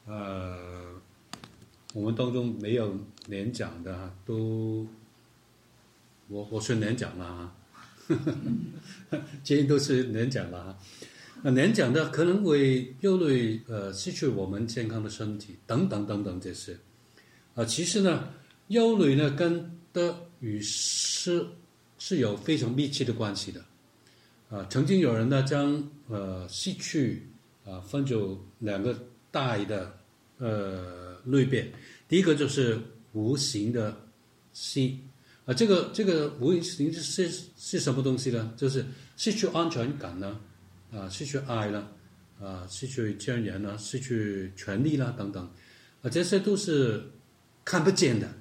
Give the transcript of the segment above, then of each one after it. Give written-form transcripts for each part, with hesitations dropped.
我们当中没有年长的都，我是年长了啊，今天都是年长了啊。年长的可能会忧虑失去我们健康的身体等等等等这些。其实呢，忧虑呢跟得与失是有非常密切的关系的。曾经有人呢将失去分作两个大的类别，第一个就是无形的失。这个无形是什么东西呢？就是失去安全感呢，失去爱了，失去尊严了，失去权利啦等等，这些都是看不见的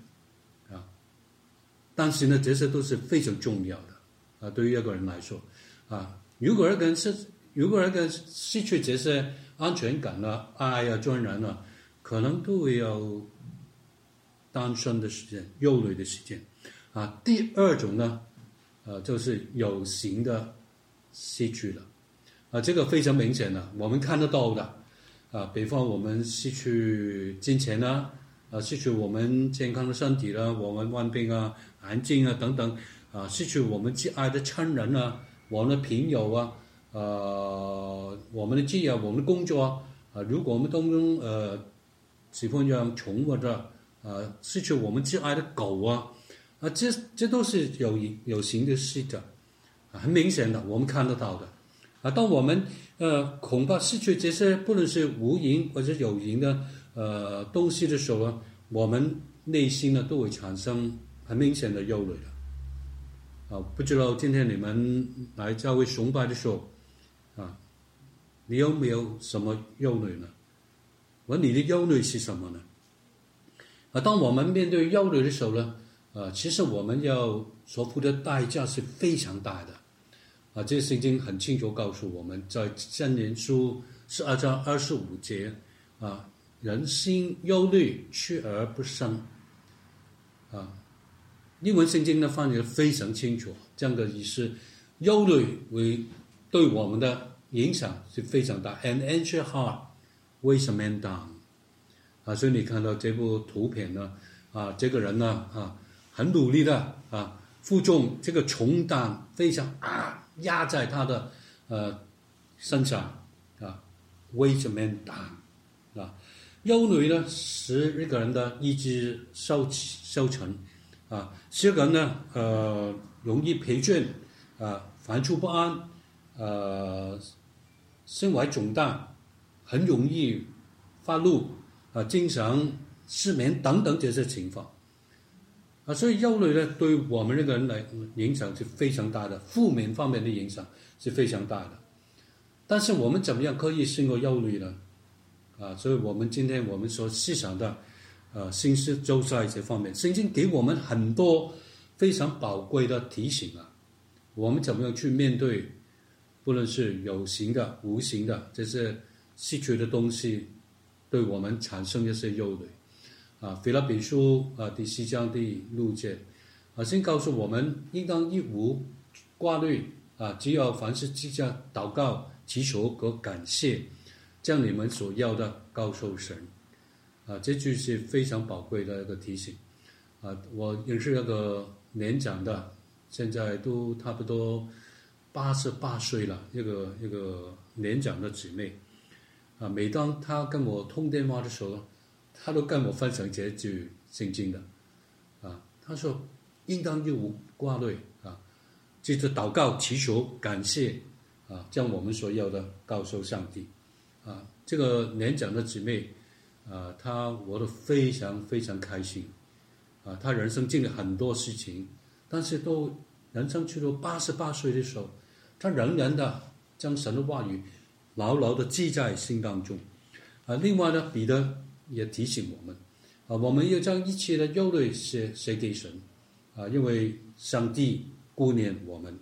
但是呢，这些都是非常重要的对于一个人来说如果一个人失去这些安全感了、爱尊严了，可能都会有单身的时间、忧虑的时间第二种呢，就是有形的失去了这个非常明显的，我们看得到的比方我们失去金钱失去我们健康的身体了，我们患病癌症等等失去我们挚爱的亲人我们的朋友我们的职业、我们的工作如果我们当中喜欢养宠物的失去我们挚爱的狗这都是有形的事的很明显的，我们看得到的当我们恐怕失去这些不论是无形或者有形的东西的时候我们内心呢都会产生很明显的忧虑的不知道今天你们来教会崇拜的时候你有没有什么忧虑呢？你的忧虑是什么呢？当我们面对忧虑的时候呢其实我们要所付的代价是非常大的这圣经很清楚告诉我们，在箴言书12章25节人心忧虑，去而不生英文圣经呢翻译得非常清楚，这样的意思，忧虑会对我们的影响是非常大。An anxious heart weighs a man down所以你看到这部图片呢这个人呢很努力的负重这个重担非常压在他的身上weighs a man down忧虑呢使一个人的意志消沉使一个人呢容易疲倦烦躁不安心怀重担，很容易发怒经常失眠等等这些情况所以忧虑呢对我们这个人来影响是非常大的，负面方面的影响是非常大的。但是我们怎么样可以胜过忧虑呢所以我们今天我们所思想的心思就在这方面，圣经给我们很多非常宝贵的提醒我们怎么样去面对不论是有形的无形的这些失去的东西对我们产生一些忧虑腓立比书第4章第6节先告诉我们应当一无挂虑只要凡事记下祷告祈求和感谢，将你们所要的告诉神这就是非常宝贵的一个提醒我认识那个年长的，现在都差不多88岁了，一个年长的姊妹每当她跟我通电话的时候，她都跟我分享这句圣经的她说应当一无挂虑记着祷告祈求感谢将我们所要的告诉上帝这个年长的姊妹她活得非常非常开心她人生经历很多事情，但是都人生去到88岁的时候，她仍然的将神的话语牢牢的记在心当中另外呢，彼得也提醒我们我们要将一切的忧虑写给神因为上帝顾念我们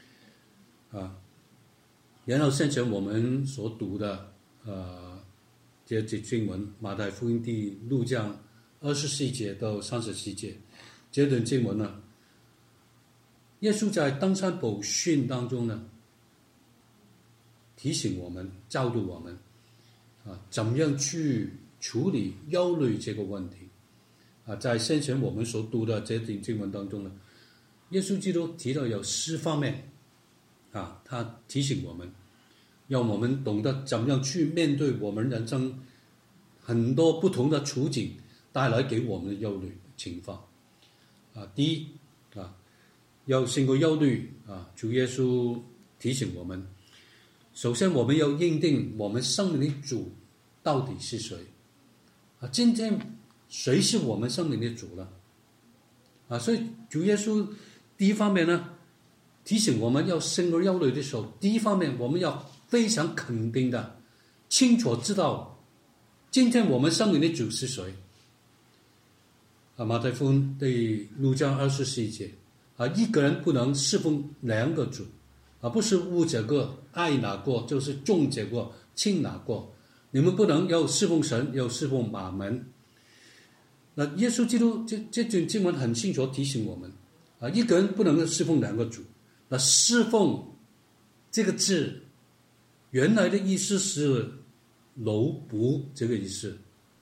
然后现在我们所读的这节经文，马太福音第6章24节到34节这段经文呢，耶稣在登山宝训当中呢提醒我们教导我们怎么样去处理忧虑这个问题。在先前我们所读的这段经文当中呢，耶稣基督提到有4方面他提醒我们，让我们懂得怎样去面对我们人生很多不同的处境带来给我们的忧虑情况。第一要胜过忧虑主耶稣提醒我们，首先我们要认定我们生命的主到底是谁。今天谁是我们生命的主呢？所以主耶稣第一方面呢，提醒我们要胜过忧虑的时候，第一方面我们要非常肯定的清楚知道今天我们生命的主是谁。马太福音第6章24节一个人不能侍奉2个主不是恶这个爱哪个，就是重这个轻哪个。你们不能要侍奉神又侍奉马门。那耶稣基督这段经文很清楚提醒我们一个人不能侍奉2个主。那侍奉这个字原来的意思是奴仆这个意思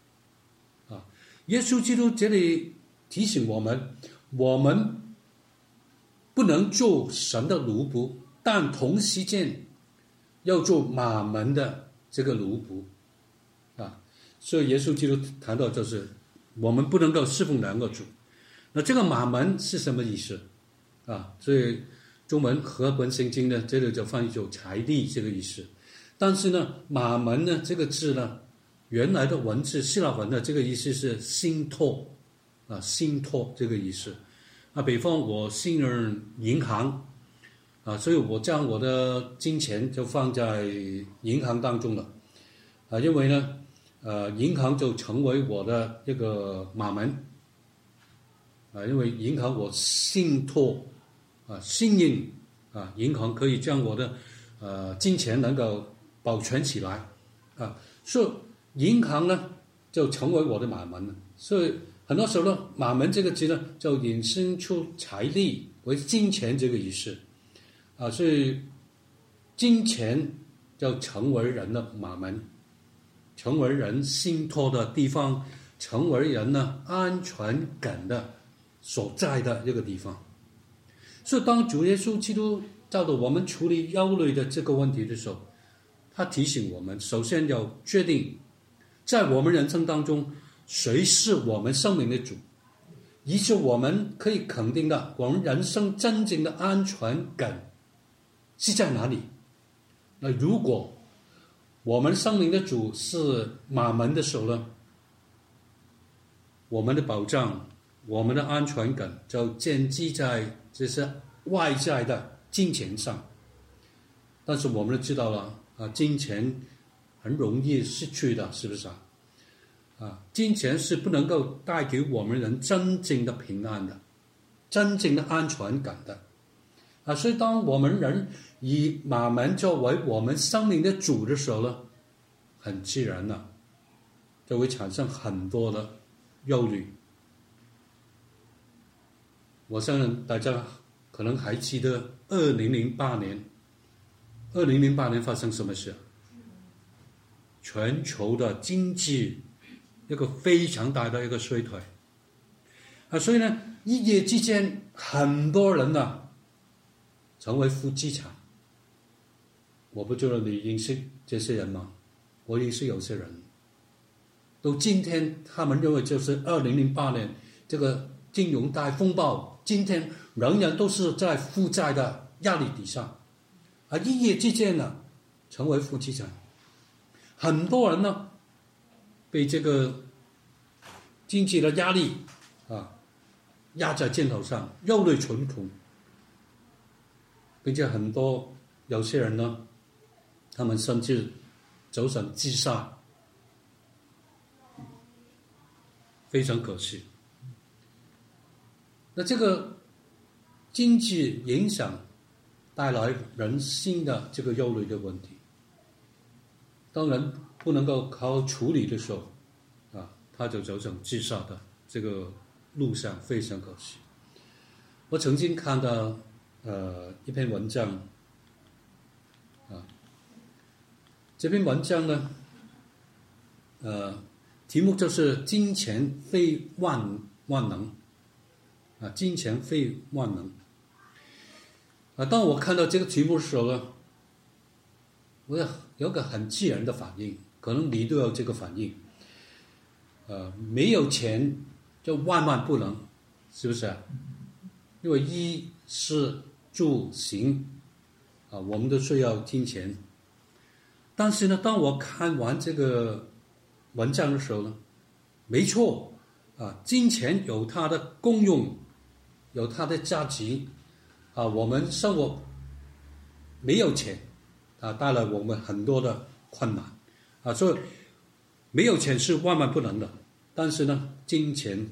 耶稣基督这里提醒我们，我们不能做神的奴仆，但同时间要做马门的这个奴仆所以耶稣基督谈到就是我们不能够侍奉2个主。那这个马门是什么意思所以中文和本圣经呢，这里就翻译作财力这个意思。但是呢，马门呢这个字呢，原来的文字希腊文的这个意思是信托信托这个意思比方我信任银行所以我将我的金钱就放在银行当中了因为呢银行就成为我的这个马门因为银行我信托信任银行可以将我的金钱能够保全起来所以银行呢就成为我的马门了。所以很多时候呢，马门这个字呢就引申出财力为金钱这个意思所以金钱就成为人的马门，成为人信托的地方，成为人呢安全感的所在的这个地方。所以当主耶稣基督教导我们处理忧虑的这个问题的时候，他提醒我们首先要确定在我们人生当中谁是我们生命的主，以致我们可以肯定的我们人生真正的安全感是在哪里。那如果我们生命的主是马门的时候呢，我们的保障，我们的安全感就建基在这些外在的金钱上。但是我们都知道了金钱很容易失去的，是不是金钱是不能够带给我们人真正的平安的，真正的安全感的所以当我们人以马门作为我们生命的主的时候呢，很自然就会产生很多的忧虑。我相信大家可能还记得2008年发生什么事全球的经济一个非常大的一个衰退所以呢，一夜之间很多人成为负资产。我不知道你认识这些人吗？我认识有些人，到今天他们认为就是2008年这个金融大风暴，今天仍然都是在负债的压力底下一夜之间成为负资产。很多人被这个经济的压力压在肩头上，忧虑重重，并且有些人他们甚至走上自杀，非常可惜。那这个经济影响带来人心的这个忧虑的问题，当然不能够好好处理的时候他就走上自杀的这个路上，非常可惜。我曾经看到一篇文章这篇文章呢题目就是金钱非万能啊，金钱非万能啊。当我看到这个题目的时候呢，我有个很自然的反应，可能你都有这个反应。没有钱就万不能，是不是啊？因为衣食住行啊，我们都需要金钱。但是呢，当我看完这个文章的时候呢，没错啊，金钱有它的功用，有它的价值啊。我们生活没有钱啊，带来我们很多的困难啊，所以没有钱是万不能的。但是呢，金钱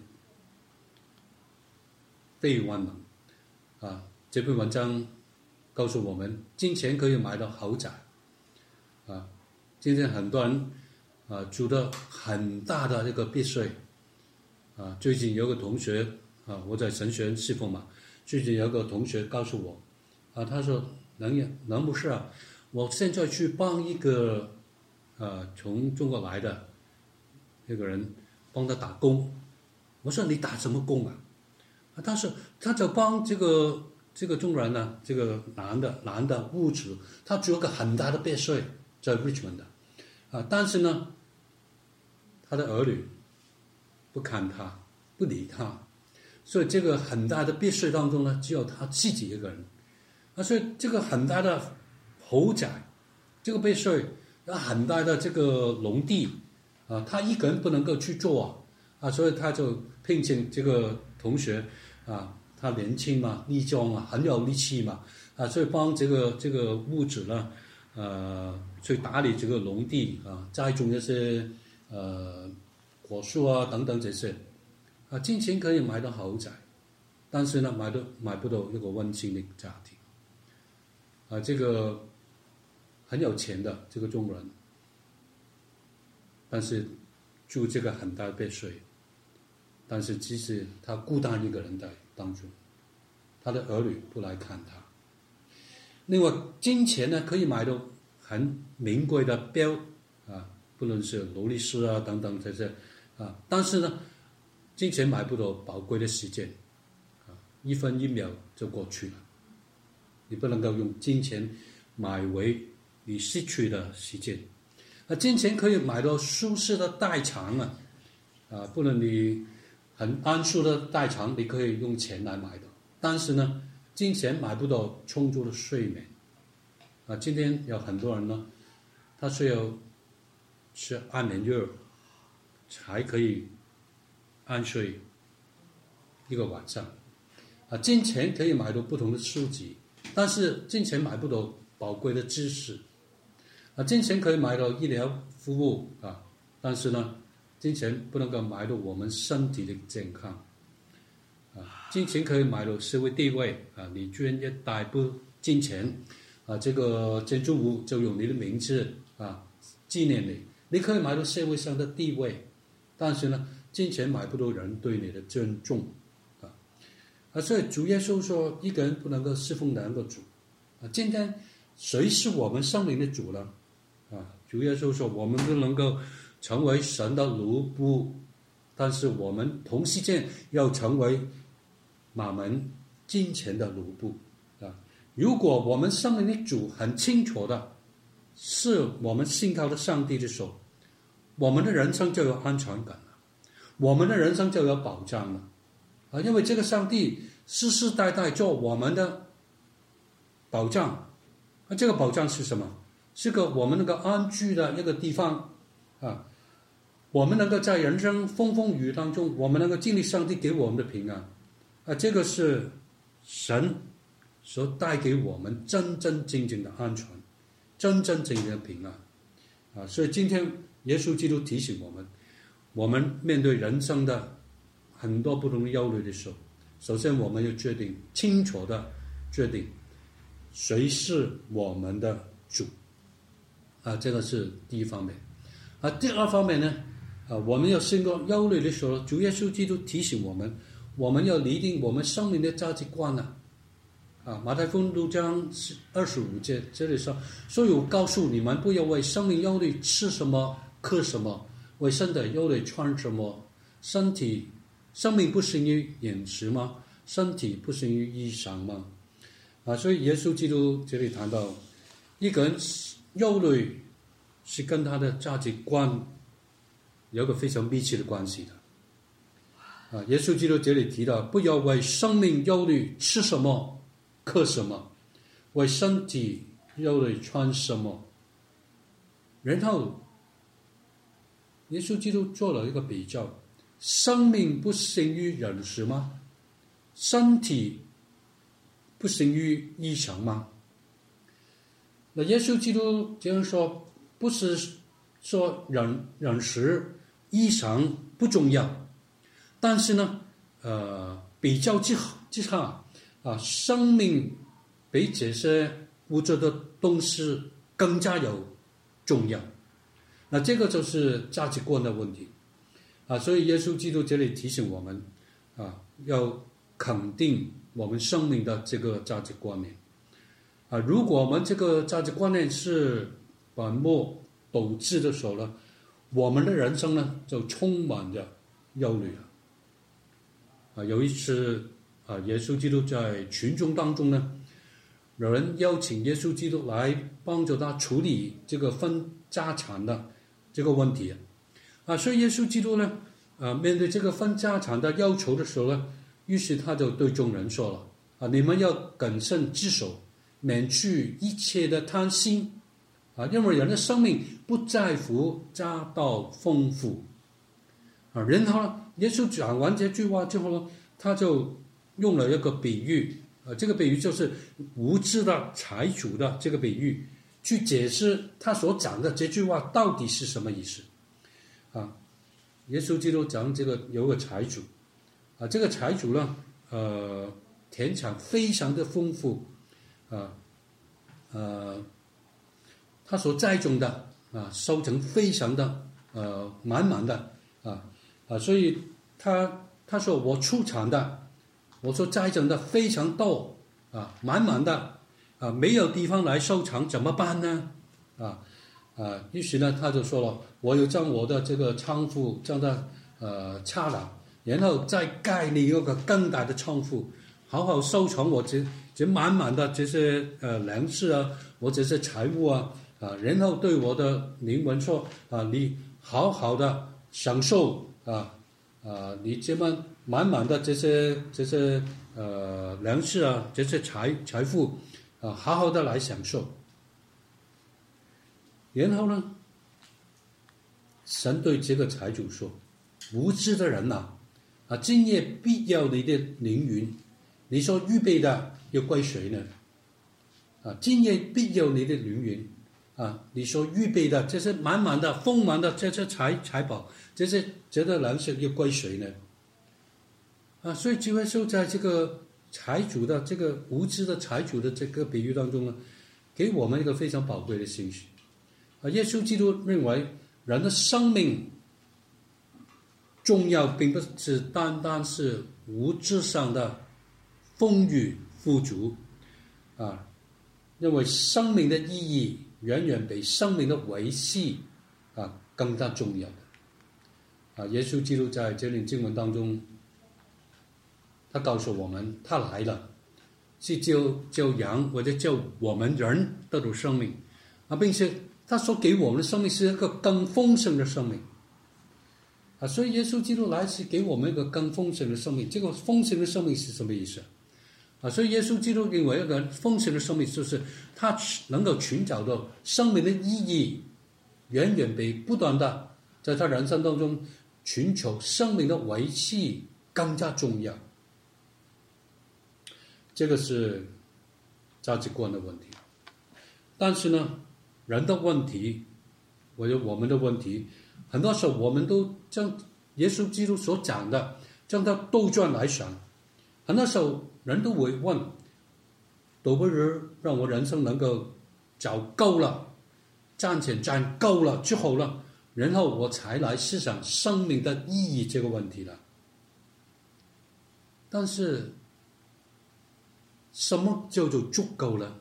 非万能啊。这篇文章告诉我们，金钱可以买到豪宅啊。今天很多人住的很大的这个别墅啊。最近有个同学啊，我在神学院侍奉嘛，最近有个同学告诉我啊，他说能不是啊，我现在去帮一个从中国来的那个人帮他打工。我说你打什么工啊？他就帮这个中国人呢，这个男的屋主，他住了个很大的别墅在 Richmond 的但是呢，他的儿女不看他，不理他，所以这个很大的别墅当中呢，只有他自己一个人所以这个很大的豪宅，这个别墅很大的这个农地他一个人不能够去做所以他就聘请这个同学他年轻嘛，力壮很有力气嘛所以帮这个屋主呢去打理这个农地栽种一些果树等等这些金钱可以买到豪宅，但是呢买不到一个温馨的家庭这个很有钱的这个中国人，但是住这个很大的别墅，但是其实他孤单一个人在当中，他的儿女不来看他。另外，金钱呢可以买到很名贵的表不论是劳力士等等这些但是呢，金钱买不到宝贵的时间一分一秒就过去了。你不能够用金钱买回你失去的时间金钱可以买到舒适的代偿不论你很安舒的代偿，你可以用钱来买的。但是呢，金钱买不到充足的睡眠今天有很多人呢，他需要吃安眠药才可以安睡一个晚上金钱可以买到不同的书籍，但是金钱买不到宝贵的知识金钱可以买到医疗服务但是呢，金钱不能够买到我们身体的健康金钱可以买到社会地位你捐一大笔金钱这个建筑物就用你的名字纪念你，你可以买到社会上的地位，但是呢，金钱买不到人对你的尊重所以主耶稣说，一个人不能够侍奉两个主今天谁是我们生命的主呢主耶稣说，我们不能够成为神的奴仆，但是我们同时间要成为马门金钱的奴仆如果我们生命的主很清楚的是我们信靠的上帝的时候，我们的人生就有安全感了，我们的人生就有保障了因为这个上帝世世代代做我们的保障这个保障是什么？是个我们能够安居的一个地方我们能够在人生风风雨当中，我们能够经历上帝给我们的平安这个是神所带给我们真真正正的安全，真真正正的平安所以今天耶稣基督提醒我们面对人生的很多不同的忧虑的时候，首先我们要决定清楚的决定谁是我们的主这个是第一方面第二方面呢我们要胜过忧虑的时候，主耶稣基督提醒我们要拟定我们生命的价值观马太福音6章25节这里说，所以我告诉你们，不要为生命忧虑，吃什么喝什么， 为身体忧虑穿什么？生命不胜于饮食吗？身体不胜于衣裳吗？所以耶稣基督这里谈到，一个人忧虑是跟他的价值观有个非常密切的关系的。耶稣基督这里提到，不要为生命忧虑吃什么喝什么，为身体忧虑穿什么。然后耶稣基督做了一个比较，生命不胜于饮食吗？身体不胜于衣裳吗？那耶稣基督这样说，不是说饮食衣裳不重要，但是呢，比较之下生命比这些物质的东西更加有重要。那这个就是价值观的问题所以耶稣基督这里提醒我们要肯定我们生命的这个价值观念如果我们这个价值观念是本末倒置的时候呢，我们的人生呢就充满着忧虑了有一次耶稣基督在群众当中呢，有人邀请耶稣基督来帮助他处理这个分家产的这个问题所以耶稣基督呢面对这个分家产的要求的时候呢，于是他就对众人说了你们要谨慎自守，免去一切的贪心因为人的生命不在乎家道丰富然后呢，耶稣讲完这句话之后呢，他就用了一个比喻这个比喻就是无知的财主的这个比喻，去解释他所讲的这句话到底是什么意思耶稣基督讲这个有个财主这个财主呢田产非常的丰富他所栽种的收成非常的满满的所以他说我出产的，我所栽种的非常多满满的没有地方来收藏怎么办呢于是呢他就说了，我有将我的这个仓库将它拆了，然后再盖立一个更大的仓库，好好收藏我这满满的这些粮食我这些财物然后对我的灵魂说你好好的享受你这么满满的这些粮食这些财富好好的来享受。然后呢，神对这个财主说，无知的人今夜必要你的凌云，你所预备的要归谁呢今夜必要你的凌云你所预备的这些满满的丰满的这些财宝，这些粮食要归谁呢所以主耶稣在这个财主的这个无知的财主的这个比喻当中呢，给我们一个非常宝贵的信息耶稣基督认为人的生命重要并不是单单是物质上的丰裕富足认为生命的意义远远比生命的维系更加重要的耶稣基督在这里经文当中，他告诉我们他来了是救羊或者救我们人得到生命并且他所给我们的生命是一个更丰盛的生命所以耶稣基督来是给我们一个更丰盛的生命。这个丰盛的生命是什么意思所以耶稣基督认为一个丰盛的生命就是他能够寻找到生命的意义远远比不断的在他人生当中寻求生命的维系更加重要。这个是价值观的问题。但是呢，人的问题或者我们的问题，很多时候我们都将耶稣基督所讲的将它倒转来想。很多时候人都会问，倒不如让我人生能够找够了，赚钱赚够了之后呢，然后我才来思想生命的意义这个问题了。但是什么叫做足够了？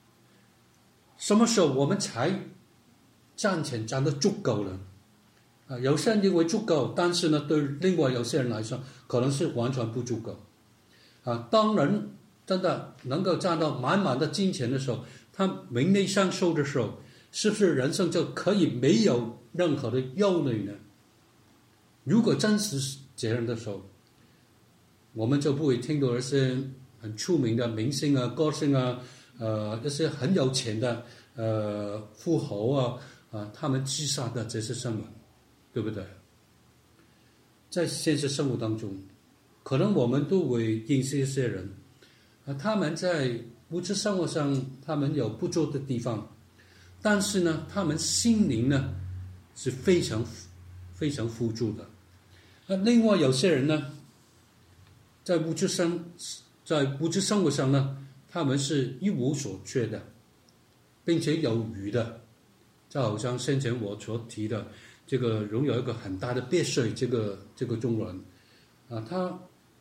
什么时候我们才赚钱赚得足够了有些人认为足够，但是呢，对另外有些人来说，可能是完全不足够。当人真的能够赚到满满的金钱的时候，他名利双收的时候，是不是人生就可以没有任何的忧虑呢？如果真是这样的时候，我们就不会听到一些很出名的明星啊、歌星啊，一些很有钱的富豪他们自杀的这些新闻，对不对？在现实生活当中，可能我们都会认识一些人，他们在物质生活上他们有不足的地方，但是呢，他们心灵呢是非常非常富足的。另外有些人呢，在物质生活上呢，他们是一无所缺的，并且有余的。就好像先前我所提的这个拥有一个很大的别墅，这个中国人他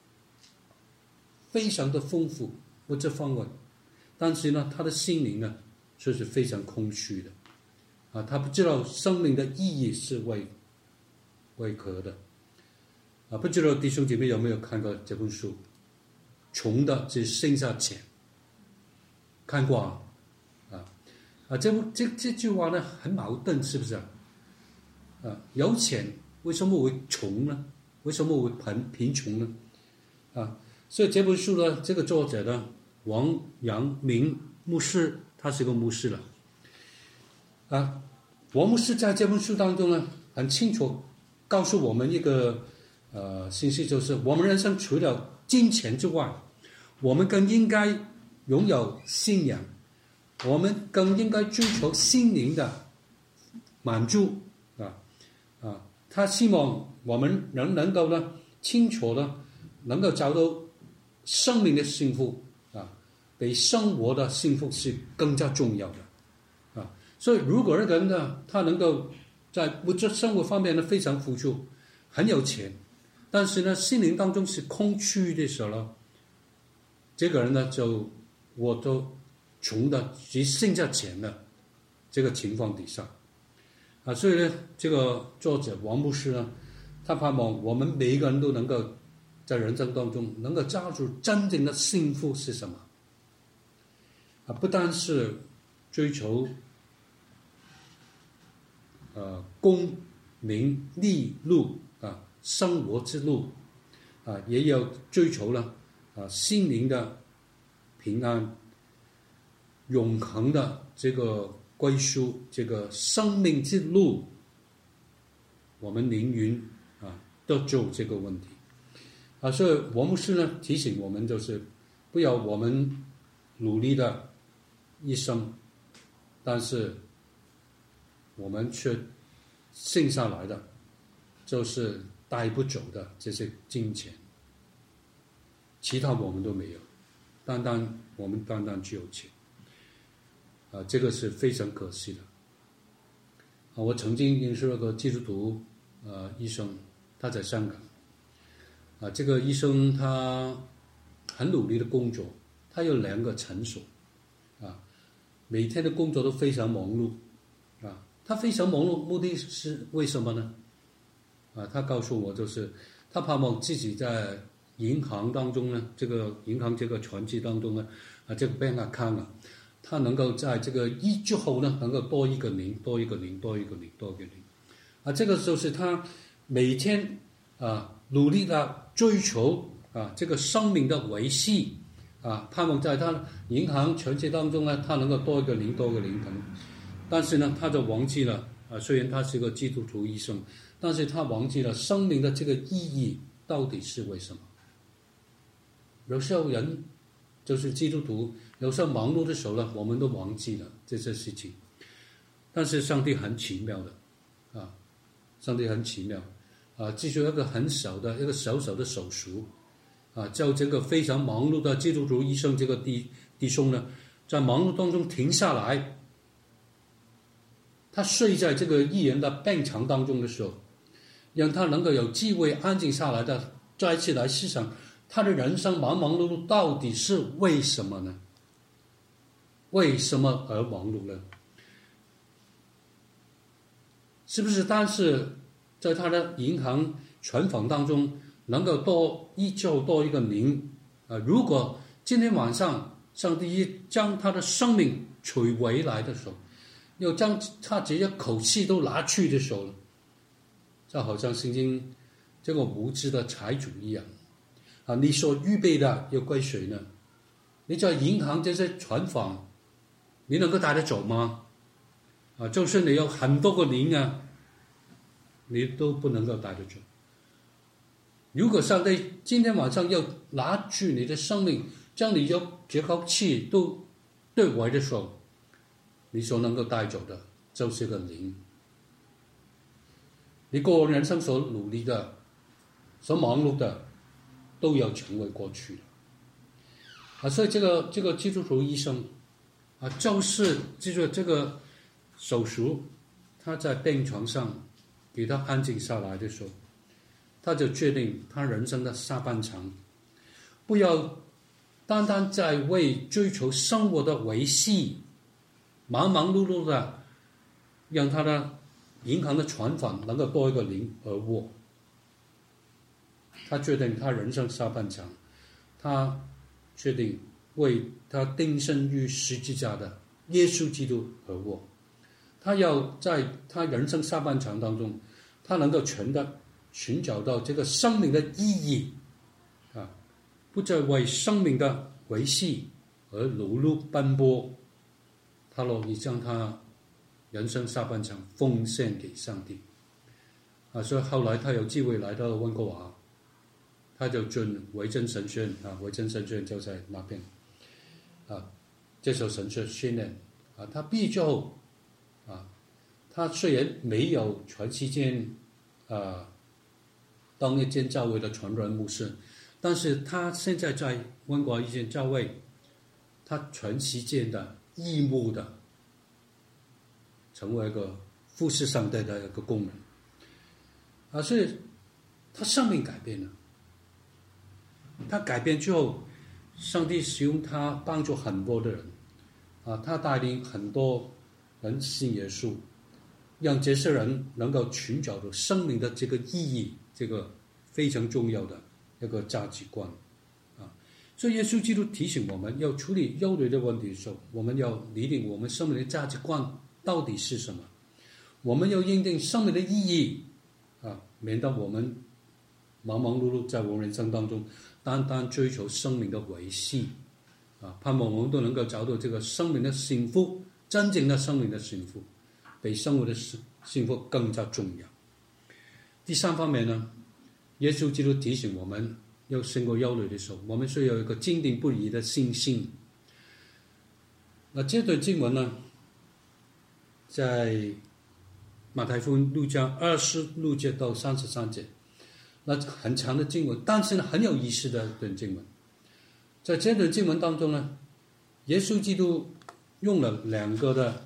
非常的丰富物质方面，但是呢，他的心灵呢却是非常空虚的他不知道生命的意义是为何的不知道弟兄姐妹有没有看过这本书？穷的只剩下钱，看过这句话呢很矛盾，是不是有钱为什么会穷呢？为什么会贫穷呢？所以这本书呢，这个作者呢，王阳明牧师，他是个牧师了王牧师在这本书当中呢，很清楚告诉我们一个信息，就是我们人生除了金钱之外，我们更应该拥有信仰，我们更应该追求心灵的满足他希望我们能够呢清楚呢能够找到生命的幸福比生活的幸福是更加重要的所以如果一个人呢，他能够在物质生活方面呢非常富足，很有钱，但是呢心灵当中是空虚的时候呢，这个人呢我都穷的只剩下钱了这个情况底下所以呢，这个作者王牧师呢，他盼望我们每一个人都能够在人生当中能够抓住真正的幸福是什么不单是追求功名利禄生活之路也要追求了心灵的平安，永恒的这个归属，这个生命之路，我们宁愿得救这个问题所以王牧师呢提醒我们，就是不要我们努力的一生，但是我们却剩下来的就是带不走的这些金钱，其他我们都没有，我们单单只有钱这个是非常可惜的我曾经认识了个基督徒医生，他在香港这个医生他很努力的工作，他有2个诊所每天的工作都非常忙碌他非常忙碌，目的是为什么呢他告诉我，就是他盼望自己在银行当中呢，这个银行这个存积当中呢这个 bank account他能够在这个1之后呢，能够多一个零，多一个零，多一个零，多一个零这个就是他每天努力的追求这个生命的维系盼望在他银行存积当中呢，他能够多一个零，多一个零等。但是呢，他就忘记了虽然他是个基督徒医生，但是他忘记了生命的这个意义到底是为什么。有时候人就是基督徒，有时候忙碌的时候呢，我们都忘记了这些事情。但是上帝很奇妙的上帝很奇妙记住一个很小的一个小小的手术叫这个非常忙碌的基督徒医生这个弟兄呢，在忙碌当中停下来，他睡在这个医院的病床当中的时候，让他能够有机会安静下来的再次来思想他的人生忙忙碌碌到底是为什么呢？为什么而忙碌呢？是不是单是在他的银行存款当中能够多依旧多一个零如果今天晚上上帝将他的生命取回来的时候，又将他这些口气都拿去的时候，就好像圣经这个无知的财主一样你所预备的要归谁呢？你在银行这些存款你能够带得走吗？就算你有很多个零你都不能够带得走。如果上帝今天晚上要拿去你的生命，将你这口气都对回的时候，你所能够带走的就是个零。你个人人生所努力的所忙碌的都要成为过去的所以这个基督徒医生就是这个手术，他在病床上给他安静下来的时候，他就决定他人生的下半场不要单单在为追求生活的维系忙忙碌碌的让他的银行的存款能够多一个零而活。他决定他人生下半场，他决定为他钉身于十字架的耶稣基督而活。他要在他人生下半场当中，他能够寻找到这个生命的意义不再为生命的维系而劳碌奔波，他乐意将他人生下半场奉献给上帝所以后来他有机会来到温哥华，他就进维真神学院维真神学院就在那边接受神学训练他毕业之后他虽然没有全期间当一间教会的传人牧师，但是他现在在温哥华一间教会，他全期间的义务的成为一个服侍上帝的一个工人所以他生命改变了。他改变之后，上帝使用他帮助很多的人他带领很多人信耶稣，让这些人能够寻找到生命的这个意义，这个非常重要的一个价值观所以耶稣基督提醒我们要处理忧虑的问题的时候，我们要拟定我们生命的价值观到底是什么，我们要认定生命的意义免得我们忙忙碌碌在我们人生当中单单追求生命的维系盼望我们都能够找到这个生命的幸福，真正的生命的幸福比生活的幸福更加重要。第三方面呢，耶稣基督提醒我们要胜过忧虑的时候，我们需要有一个坚定不移的信心。那这段经文呢，在马太福音6章26节到33节，那很长的经文，但是呢很有意思的一段经文。在这段经文当中呢，耶稣基督用了2个的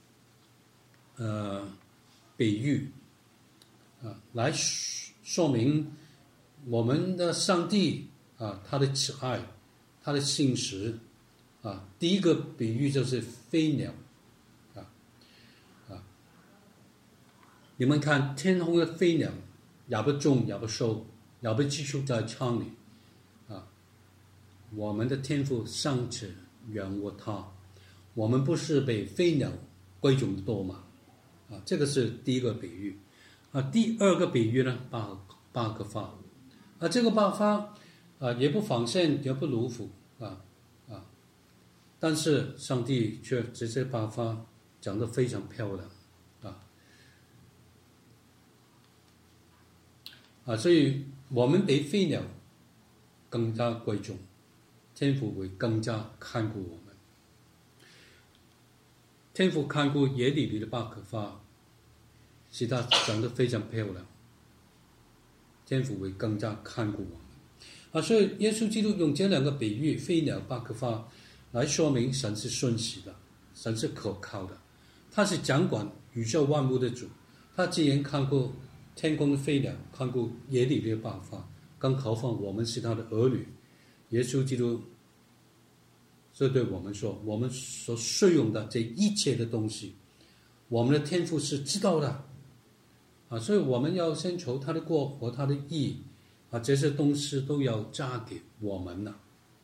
比喻来说明我们的上帝他的慈爱，他的信实第一个比喻就是飞鸟你们看天空的飞鸟，也不种也不收，也不寄宿在仓里我们的天父尚且养活它，我们不是比飞鸟贵重多吗这个是第一个比喻第二个比喻呢，八个发这个八发也不纺线也不奴服但是上帝却这些八发讲得非常漂亮所以我们比飞鸟更加贵重，天父会更加看顾我们。天父看顾野里的八棵花，使它长得非常漂亮，天父会更加看顾我们所以耶稣基督用这2个比喻，飞鸟八棵花，来说明神是信实的，神是可靠的，他是掌管宇宙万物的主，他既然看顾天空的飞鸟，看顾野里的八花，更何况我们是他的儿女。耶稣基督这对我们说，我们所需用的这一切的东西，我们的天父是知道的所以我们要先求他的国和他的义这些东西都要加给我们了。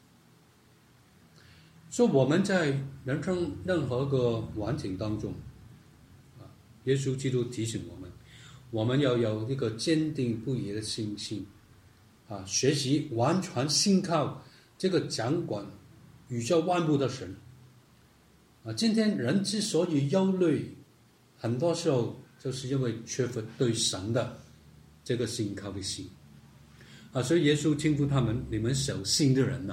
所以我们在人生任何个环境当中耶稣基督提醒我们要有一个坚定不移的信心学习完全信靠这个掌管宇宙万物的神今天人之所以忧虑，很多时候就是因为缺乏对神的这个信靠的心所以耶稣称呼他们你们小心的人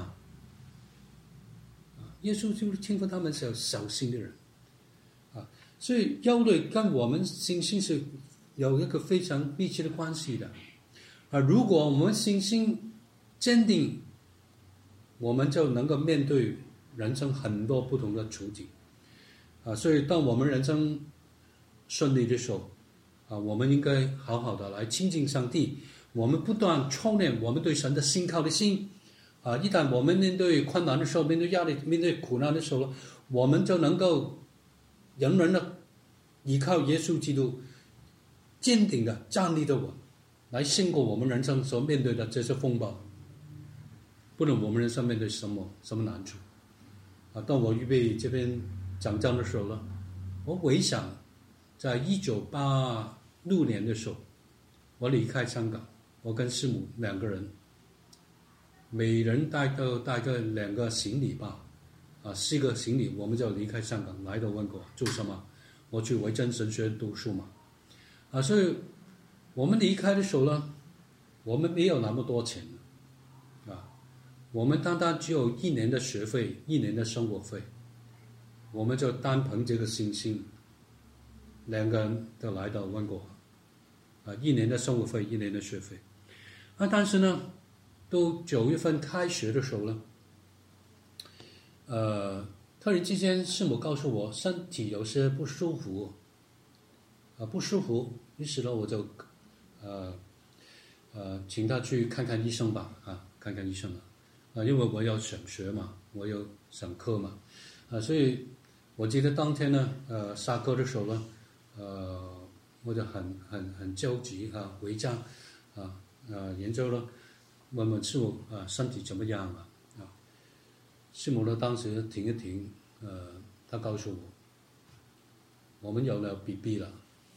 耶稣就是称呼他们小心的人所以忧虑跟我们信心是有一个非常密切的关系的如果我们信心坚定，我们就能够面对人生很多不同的处境所以当我们人生顺利的时候我们应该好好的来亲近上帝，我们不断操练我们对神的信靠的心一旦我们面对困难的时候，面对压力，面对苦难的时候，我们就能够仍然的依靠耶稣基督坚定的站立的稳，来胜过我们人生所面对的这些风暴。不论我们人生面对什么难处当我预备这篇讲章的时候呢，我回想在1986年的时候，我离开香港，我跟师母两个人，每人带个2个行李吧4个行李，我们就离开香港来到温哥华做什么？我去维真神学读书嘛所以我们离开的时候呢，我们没有那么多钱我们单单只有1年的学费，1年的生活费，我们就单凭这个信心，2个人就来到温哥华1年的生活费，1年的学费但是呢，都9月份开学的时候呢突然之间师母告诉我身体有些不舒服于是呢我就请他去看看医生吧看看医生因为我要上学嘛，我要上课嘛所以我记得当天呢下课的时候呢我就很焦急回家然后呢问问师母身体怎么样师母呢当时停一停他告诉我们有了 BB 了，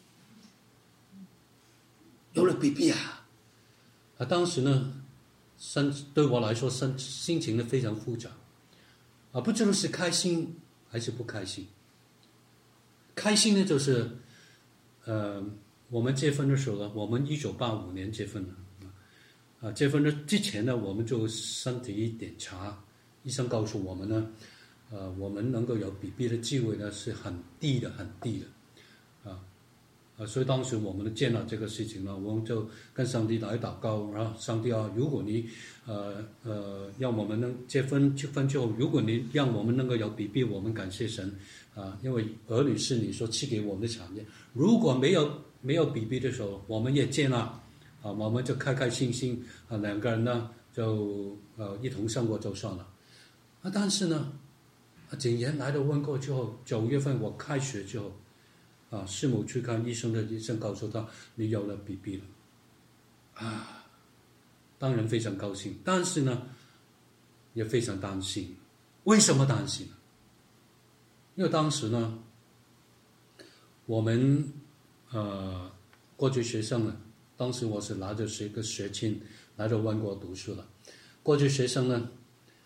有了 BB 当时呢对我来说心情呢非常复杂不知道是开心还是不开心。开心呢就是我们结婚的时候呢，我们1985年结婚了结婚的之前呢，我们就身体检查，医生告诉我们呢我们能够有 BB 的机会呢是很低的所以当时我们见到这个事情呢，我们就跟上帝来祷告，然后上帝如果你让我们能结婚之后，如果你让我们能够有 BB， 我们感谢神因为儿女是你所赐给我们的产业。如果没有 BB 的时候，我们也接纳我们就开开心心2个人呢就一同生活就算了但是呢竟然来到温哥之后，9月份我开学之后师母去看医生的医生告诉他你有了 BB 了当然非常高兴，但是呢也非常担心。为什么担心？因为当时呢我们过去学生呢，当时我是拿着一个学签来到温哥华读书了。过去学生呢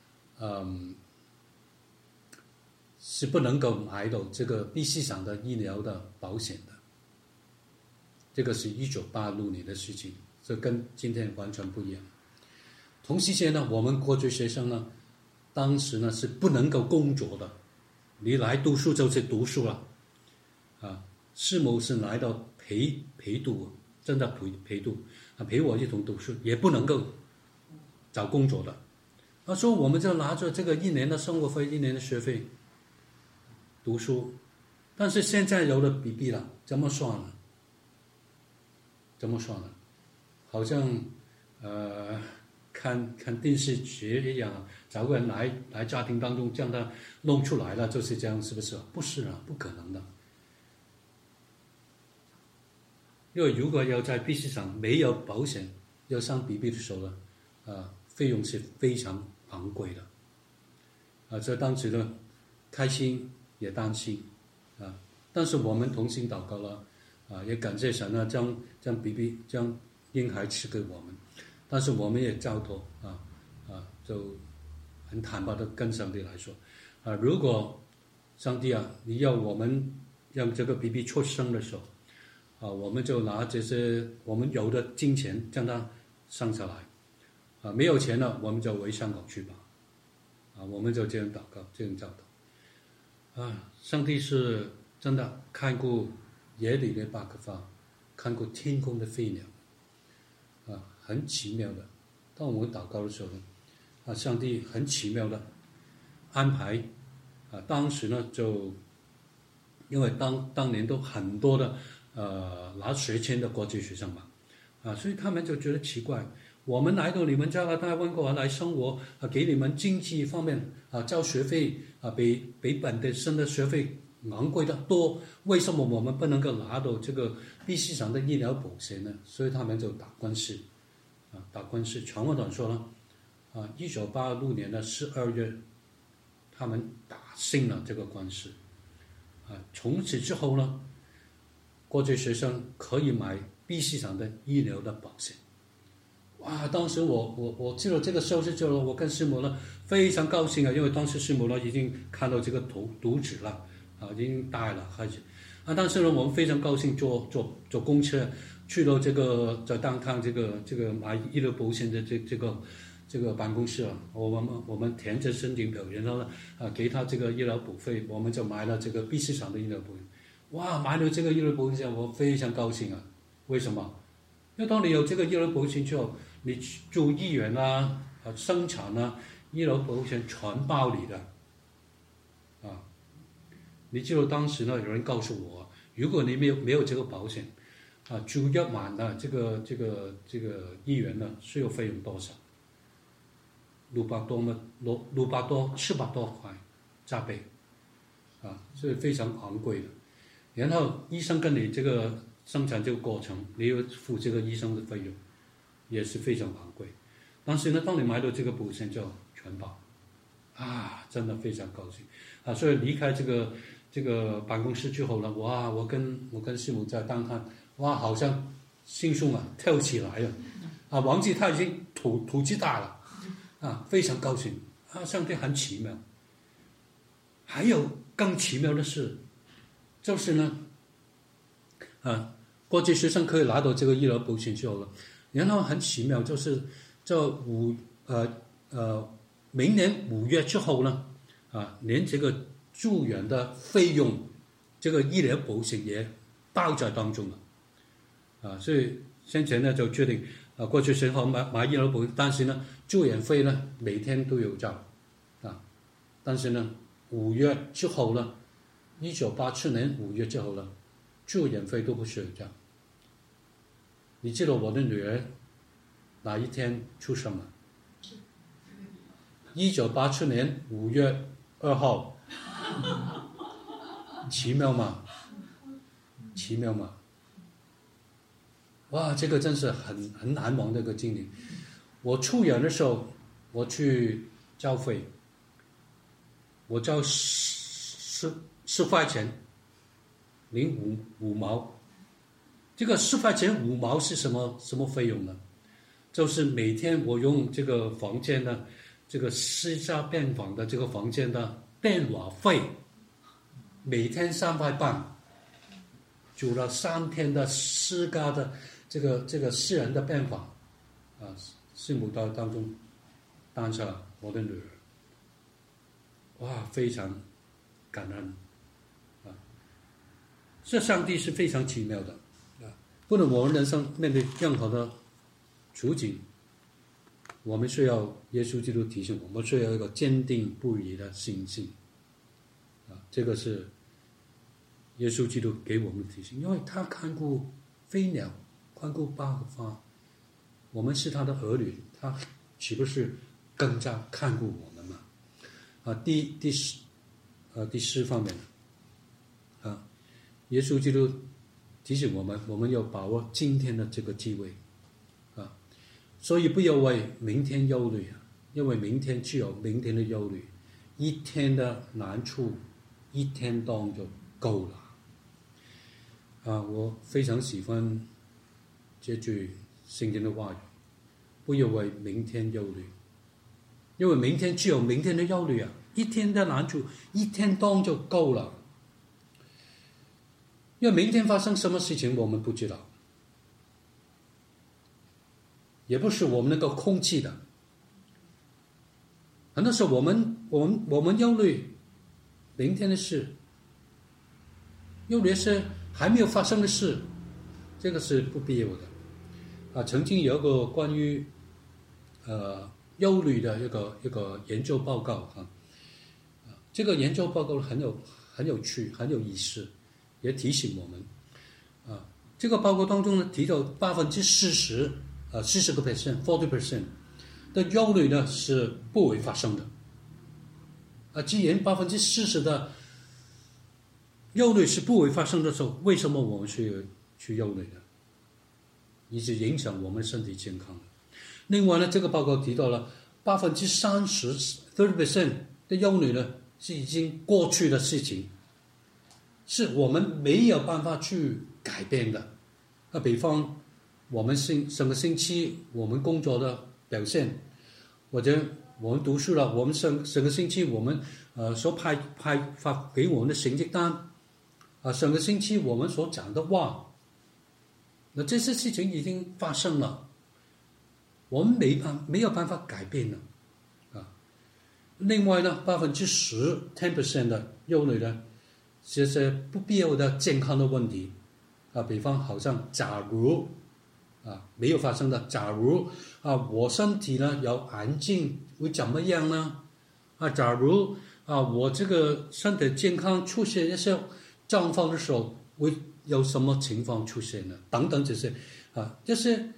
是不能够买到这个 BC 省的医疗的保险的，这个是1986年的事情，这跟今天完全不一样。同时间呢，我们过去学生呢，当时呢是不能够工作的，你来读书就是读书了师母是来到陪读，真的陪读陪我一同读书，也不能够找工作的所以我们就拿着这个1年的生活费，1年的学费读书。但是现在有了 BB 了，怎么算呢？好像看电视剧一样，找个人来家庭当中将他弄出来了，就是这样，是不是？不是不可能的因为如果要在 BC 上没有保险要上 BB 的时候呢，费用是非常昂贵的，所以当时呢，开心也担心但是我们同心祷告了也感谢神呢，将 BB 将婴孩赐给我们，但是我们也交托就很坦白的跟上帝来说如果上帝你要我们让这个 BB 出生的时候我们就拿这些我们有的金钱将它生下来没有钱了我们就回香港去吧我们就这样祷告，这样教导上帝是真的看顾野里的百合花，看顾天空的飞鸟很奇妙的。当我们祷告的时候呢上帝很奇妙的安排当时呢就因为当年都很多的拿学签的国际学生嘛所以他们就觉得奇怪，我们来到你们加拿大温哥华来生活给你们经济方面交学费比本地生的学费昂贵的多，为什么我们不能够拿到这个 BC 省的医疗保险呢？所以他们就打官司打官司。长话短说呢1986年的12月他们打胜了这个官司从此之后呢，国际学生可以买 BC 省的医疗的保险。哇！当时我知道这个消息之后，我跟师母呢非常高兴因为当时师母呢已经看到这个图纸了已经大了开始但是呢我们非常高兴坐公车去到这个在当趟这个买医疗保险的这个办公室我们填着申请表，然后呢给他这个医疗保费，我们就买了这个 BC 省的医疗保险。哇！买了这个医疗保险我非常高兴为什么？因为当你有这个医疗保险之后，你住医院生产医疗保险全包你的你知道当时呢有人告诉我，如果你没有这个保险住一晚这个医院呢需要费用多少？600多700多块加倍所以非常昂贵的。然后医生跟你这个生产这个过程，你要付这个医生的费用，也是非常昂贵。但是呢，当你买到这个保险就全包真的非常高兴所以离开这个办公室之后呢，哇！我跟师母在当看，哇，好像心胸跳起来了忘记他已经土鸡大了非常高兴上帝很奇妙。还有更奇妙的事，就是呢国际学生可以拿到这个医疗保险之后了，然后很奇妙，就是明年5月之后呢连这个住院的费用这个医疗保险也包在当中了所以先前呢就决定过去学校买医疗保险，但是呢住院费呢每天都有交但是呢5月之后呢1987年5月之后呢住院费都不需要交。你知道我的女儿哪一天出生了？1987年5月2号奇妙吗？奇妙吗？哇！这个真是很难忘的一个经历。我出院的时候我去交费，我交10块钱零五毛。这个10块钱5毛是什么费用呢？就是每天我用这个房间的这个私家病房的这个房间的电话费，每天3块半，住了3天的私家的这个私人的病房师母当中当下我的女儿，哇，非常感恩这上帝是非常奇妙的不论我们人生面对任何的处境，我们需要耶稣基督提醒我们需要一个坚定不移的信心这个是耶稣基督给我们的提醒，因为他看顾飞鸟，看顾百合花，我们是他的儿女，他岂不是更加看顾我们吗第四方面耶稣基督提醒我们，我们要把握今天的这个机会啊，所以不要为明天忧虑啊，因为明天只有明天的忧虑，一天的难处，一天当就够了啊！我非常喜欢这句圣经的话语，不要为明天忧虑，因为明天只有明天的忧虑啊，一天的难处，一天当就够了。因为明天发生什么事情我们不知道，也不是我们能够控制的。很多时候我们忧虑明天的事，忧虑是还没有发生的事，这个是不必要的啊。曾经有一个关于忧虑的一个研究报告啊，这个研究报告很有趣，很有意思。也提醒我们，这个报告当中呢提到40%，40% 的忧虑呢是不会发生的，既然40%的忧虑是不会发生的时候，为什么我们需要去忧虑呢？以致影响我们身体健康的。另外呢，这个报告提到了30% 的忧虑呢是已经过去的事情。是我们没有办法去改变的。比方我们上个星期我们工作的表现，或者我们读书了，我们上个星期我们所发给我们的成绩单，上个星期我们所讲的话，那这些事情已经发生了，我们没有办法改变了另外呢10% 的忧虑呢这些不必要的健康的问题比方好像假如没有发生的，假如我身体呢有癌症会怎么样呢？假如我这个身体健康出现一些状况的时候，会有什么情况出现呢？等等这些这些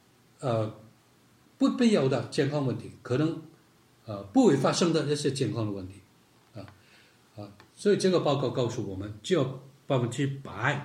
不必要的健康问题，可能不会发生的一些健康的问题所以这个报告告诉我们，只有8%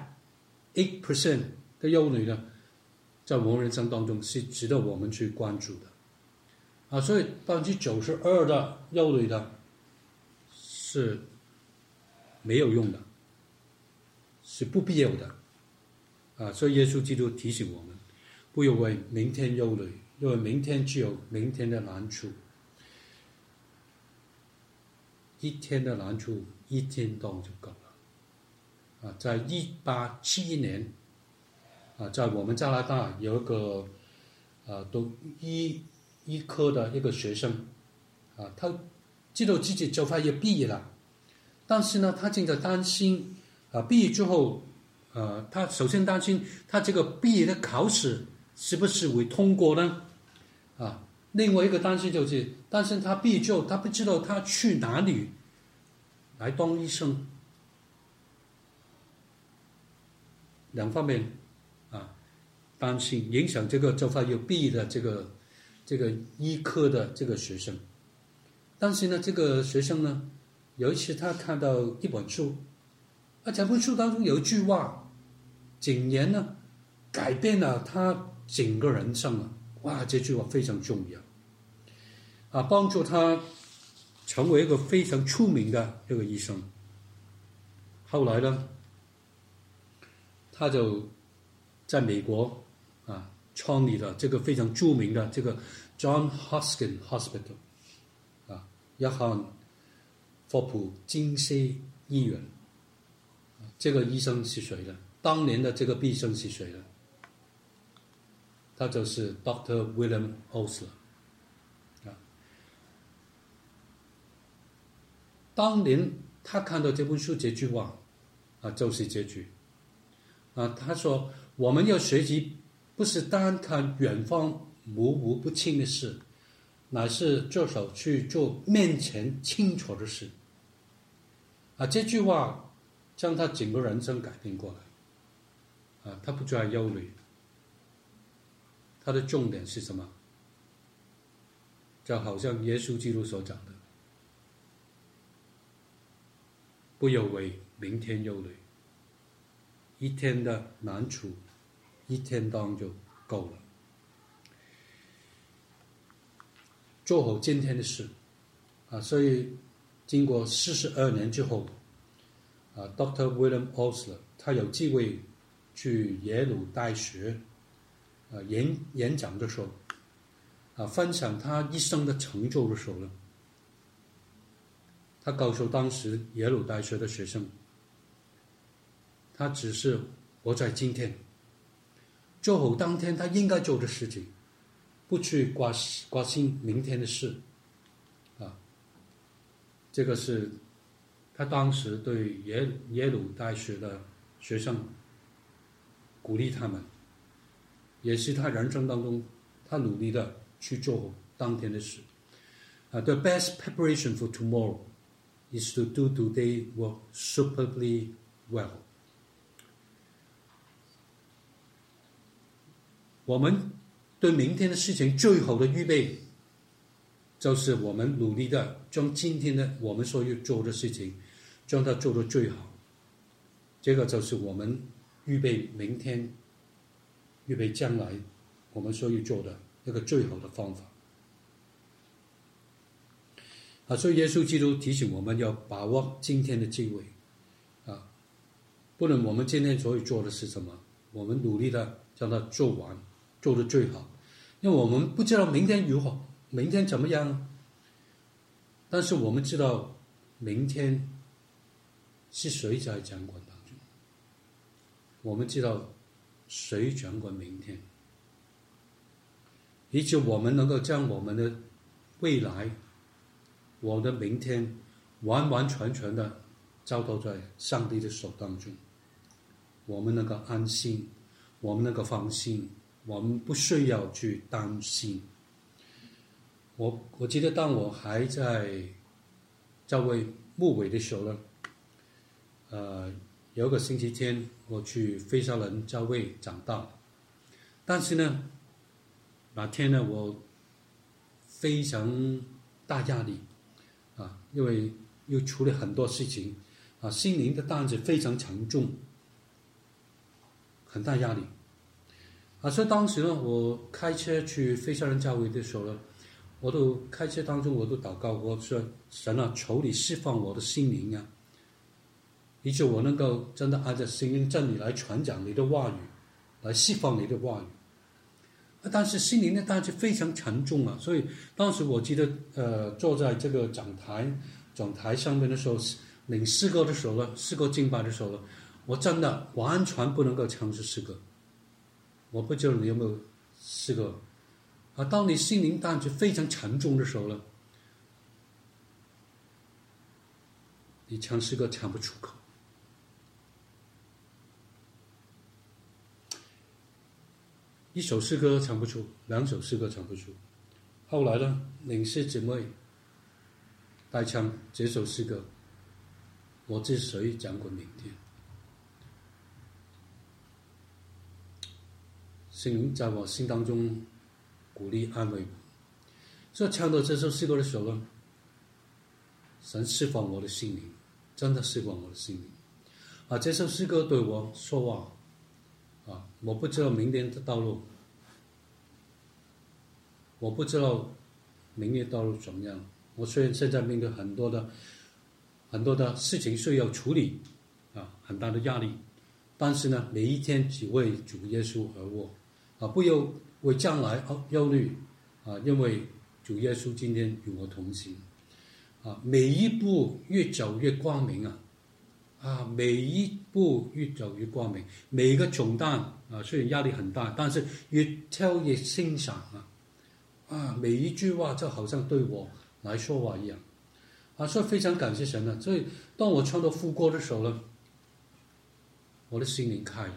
的忧虑呢，在我们人生当中是值得我们去关注的所以92%的忧虑呢是没有用的，是不必要的所以耶稣基督提醒我们，不要为明天忧虑，因为明天只有明天的难处，一天的难处一天当就够了在1871年在我们加拿大有一个读医科的一个学生他知道自己就快要毕业了，但是呢他正在担心毕业之后他首先担心他这个毕业的考试是不是会通过呢另外一个担心就是担心他毕业之后他不知道他去哪里来当医生，两方面担心影响这个就快要毕业的这个医科的这个学生。但是呢这个学生呢有一次他看到一本书这本书当中有一句话竟然呢改变了他整个人生哇，这句话非常重要帮助他成为一个非常出名的一个医生。后来呢他就在美国创立了这个非常著名的这个 John Hopkins Hospital 约翰霍普金斯医院。这个医生是谁呢？当年的这个医生是谁呢？他就是 Dr. William Osler。当年他看到这本书这句话就是这句他说我们要学习不是单看远方模糊不清的事，乃是着手去做面前清楚的事这句话将他整个人生改变过来他不再忧虑，他的重点是什么？就好像耶稣基督所讲的，不要为明天忧虑， 一天的难处，一天当就够了。做好今天的事所以经过42年之后Dr. William Osler 他有机会去耶鲁大学演讲的时候分享他一生的成就的时候呢，他告诉当时耶鲁大学的学生，他只是活在今天，做好当天他应该做的事情，不去挂心明天的事这个是他当时对耶鲁大学的学生鼓励他们，也是他人生当中他努力的去做好当天的事The best preparation for tomorrow is to do today work superbly well。 我们对明天的事情最好的预备，就是我们努力的将今天的我们所要做的事情将它做得最好，这个就是我们预备明天预备将来我们所要做的一个最好的方法所以耶稣基督提醒我们要把握今天的机会不论我们今天所要做的是什么，我们努力的将它做完，做得最好，因为我们不知道明天如何，明天怎么样，但是我们知道明天是谁在掌管当中，我们知道谁掌管明天，以致我们能够将我们的未来，我的明天完完全全的交托在上帝的手当中，我们能够安心，我们能够放心，我们不需要去担心。我记得当我还在教会牧会的时候呢，有一个星期天我去非沙人教会讲道，但是呢那天呢我非常大压力因为又处理很多事情心灵的担子非常沉重，很大压力所以当时呢我开车去非沙人教会的时候呢，我都开车当中我都祷告，我说神求你释放我的心灵以致我能够真的按照圣经真理来传讲你的话语，来释放你的话语但是心灵的担子非常沉重所以当时我记得坐在这个讲台上面的时候，领诗歌的时候呢，诗歌敬拜的时候呢，我真的完全不能够唱这诗歌。我不知道你有没有诗歌当你心灵担子非常沉重的时候呢，你唱诗歌唱不出口，一首诗歌唱不出，两首诗歌唱不出。后来呢，领事姊妹带唱这首诗歌，我知谁掌管明天。圣灵在我心当中鼓励安慰我，所以唱到这首诗歌的时候呢，神释放我的心灵，真的释放我的心灵这首诗歌对我说话我不知道明天的道路，我不知道明天道路怎么样，我虽然现在面对很多的事情需要处理很大的压力，但是呢每一天只为主耶稣而活不要为将来忧虑因为主耶稣今天与我同行每一步越走越光明每一步越走越光明，每一个重担虽然压力很大，但是越跳越欣赏每一句话就好像对我来说话一样所以非常感谢神所以当我唱到副歌的时候呢，我的心灵开了，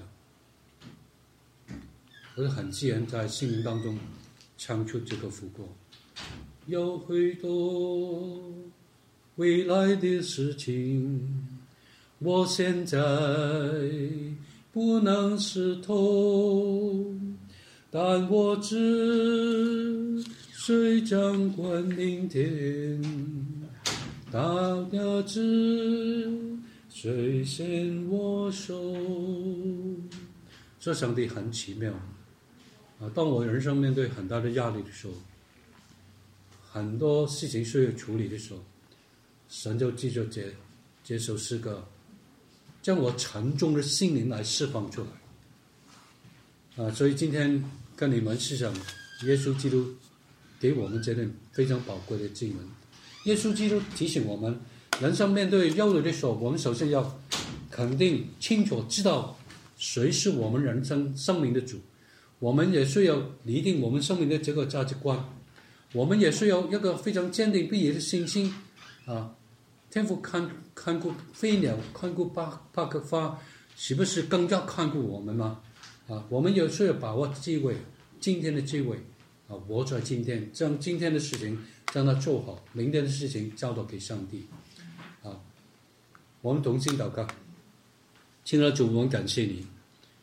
我就很自然在心灵当中唱出这个副歌。有许多未来的事情，我现在不能识透，但我知谁掌管明天，大家知垂涎我手。这上帝很奇妙啊！当我人生面对很大的压力的时候，很多事情需要处理的时候，神就记着这首诗歌，将我沉重的心灵来释放出来啊！所以今天跟你们思想耶稣基督给我们这段非常宝贵的经文。耶稣基督提醒我们，人生面对忧虑的时候，我们首先要肯定清楚知道谁是我们人生命的主，我们也需要拟定我们生命的这个价值观，我们也需要一个非常坚定不移的信心啊！天父看顾飞鸟，看顾八棵花，是不是更加看顾我们吗？啊，我们也需要把握机会，今天的机会啊，活在今天，将今天的事情让它做好，明天的事情交托给上帝啊！我们同心祷告。亲爱的主，我们感谢你，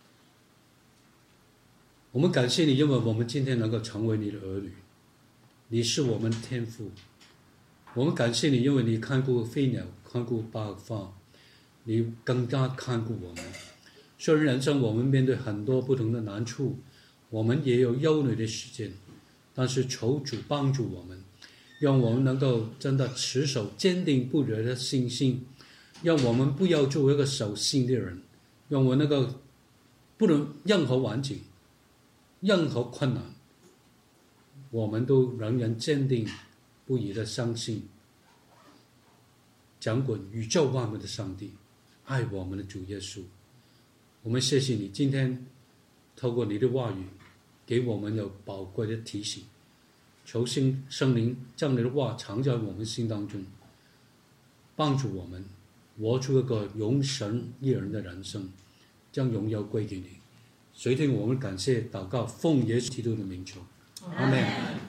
我们感谢你，因为我们今天能够成为你的儿女，你是我们天父。我们感谢你，因为你看顾飞鸟，看顾八棵花，你更加看顾我们。虽然人生我们面对很多不同的难处，我们也有忧虑的时间，但是求主帮助我们，让我们能够真的持守坚定不移的信心，让我们不要做一个守信的人，让我那个不论任何环境、任何困难，我们都仍然坚定不移的相信掌管宇宙万物的上帝，爱我们的主耶稣。我们谢谢你今天透过你的话语给我们有宝贵的提醒，求圣灵将你的话藏在我们心当中，帮助我们活出一个永神一人的人生，将荣耀归给你。垂听我们感谢祷告，奉耶稣基督的名求，阿们。